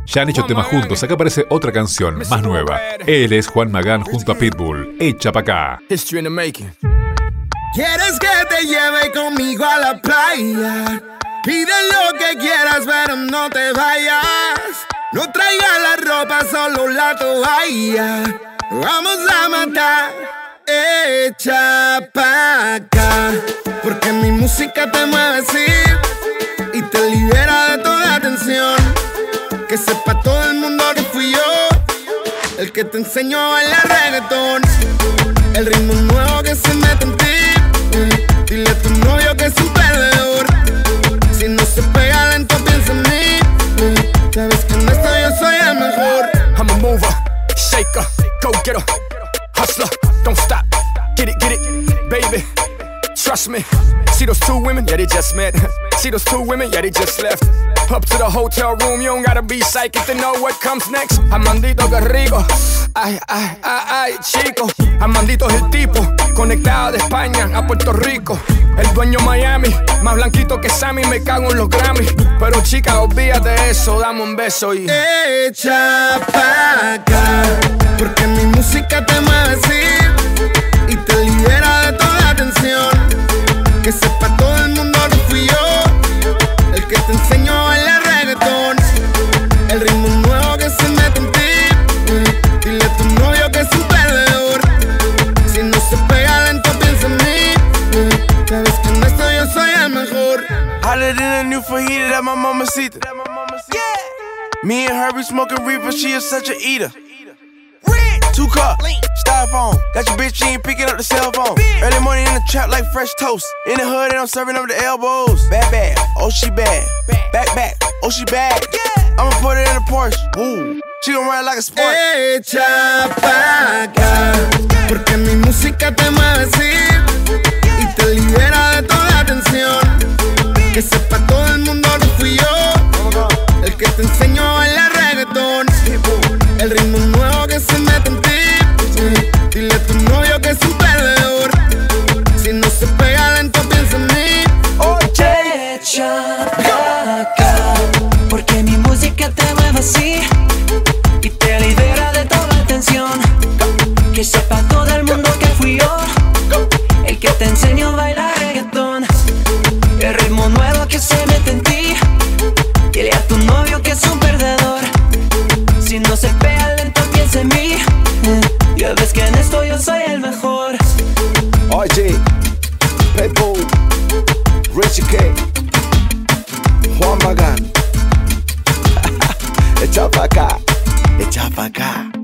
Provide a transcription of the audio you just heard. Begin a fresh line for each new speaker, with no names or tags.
Ya han hecho temas juntos, acá aparece otra canción, más nueva. Él es Juan Magán junto a Pitbull, Echa pa' acá.
History in the making.
¿Quieres que te lleve conmigo a la playa? Pide lo que quieras, pero no te vayas. No traigas la ropa, solo la toalla. Vamos a matar. Echa pa' acá, porque mi música te mueve así y te libera de toda tensión. Que sepa todo el mundo que fui yo el que te enseñó a bailar reggaetón. El ritmo nuevo que se mete en ti. Dile a tu novio que es un perdedor. Si no se pega lento, piensa en mí. Sabes que en esto yo soy el mejor.
I'm a mover, shaker, go getter, hustler, don't stop, get it, baby, trust me. See those two women? Yeah, they just met. See those two women? Yeah, they just left. Up to the hotel room, you don't gotta be psychic to know what comes next. Amandito, que rico. Ay, ay, ay, ay, chico. Amandito es el tipo, conectado de España a Puerto Rico. El dueño Miami, más blanquito que Sammy, me cago en los Grammy. Pero chica, olvídate de eso, dame un beso y
echa pa' acá, porque mi música te mueve así y te libera de toda tensión. Que sepa todo el mundo que fui yo el que te enseñó a bailar reggaetón. El ritmo nuevo que se mete en ti. Dile a tu novio que es un perdedor. Si no se pega lento, piensa en mí. Sabes que en esto yo soy el mejor.
Hotter than a new fajita, that my mamacita. Yeah. Me and her be smoking reefer, she is such a eater. 2 cup, styrofoam. Got your bitch, she ain't picking up the cell phone. Early morning in the trap like fresh toast. In the hood and I'm serving up the elbows. Bad, oh she bad. Back, oh she bad. I'ma put her in a Porsche. Woo, she gon' ride like a sport.
Echa pa' acá, porque mi música te mueve así y te libera de toda tensión. Que sepa todo el mundo que fui yo el que te enseñó a bailar reggaetón. El ritmo nuevo que se mete en ti. Dile a tu novio que es un perdedor. Si no se pega lento, piensa en mí.
Oye, echa pa' acá, porque mi música te mueve así y te libera de toda tensión. Que sepa todo el mundo que fui yo el que te enseñó a bailar reggaetón. El ritmo nuevo que se mete en ti. Dile a tu novio que es un perdedor. Si no se pega lento, piensa en mí. Ya ves que en esto yo soy el mejor.
Oye, Pitbull, Richie K, Juan Magán. Echa pa' acá, echa pa' acá.